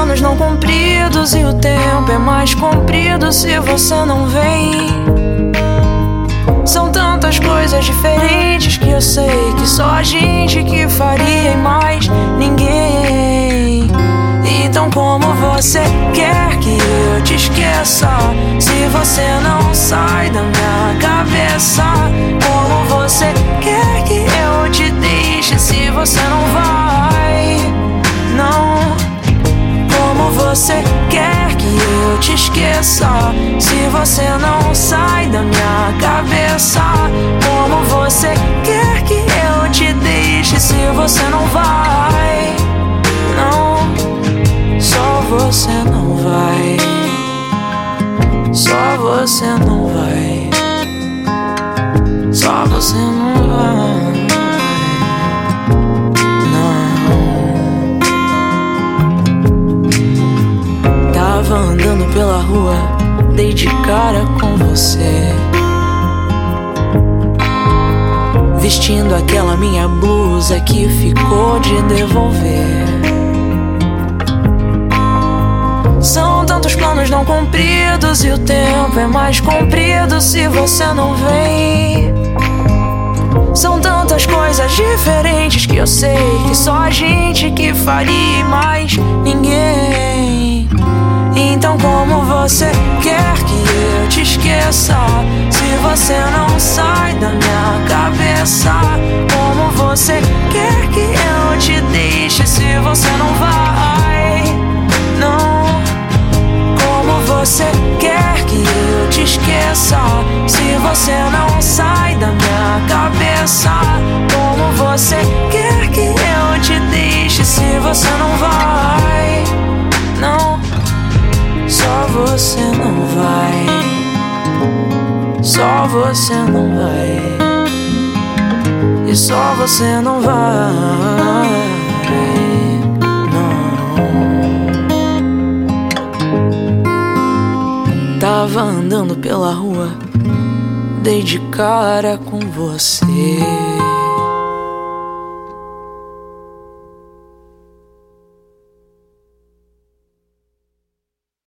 planos não cumpridos e o tempo é mais comprido se você não vem. São tantas coisas diferentes que eu sei que só a gente que faria e mais ninguém. Então como você quer que eu te esqueça se você não sai da minha cabeça? Como você quer que eu te deixe se você não vai? Não. Como você quer que eu te esqueça se você não sai da minha cabeça? Como você quer que eu te deixe se você não vai? Não. Só você não vai. Só você não vai. Só você não vai. Não. Tava andando pela rua, dei de cara com você, vestindo aquela minha blusa que ficou de devolver. São tantos planos não cumpridos e o tempo é mais comprido se você não vem. São tantas coisas diferentes que eu sei que só a gente que faria e mais ninguém. Então como você quer que eu te esqueça se você não sai da minha cabeça? Como você quer que eu te deixe se você não vai? Não. Como você quer que eu te esqueça se você não sai da minha cabeça? Como você quer que eu te deixe se você não vai? Não. Só você não vai. Só você não vai. E só você não vai. Tava andando pela rua, dei de cara com você.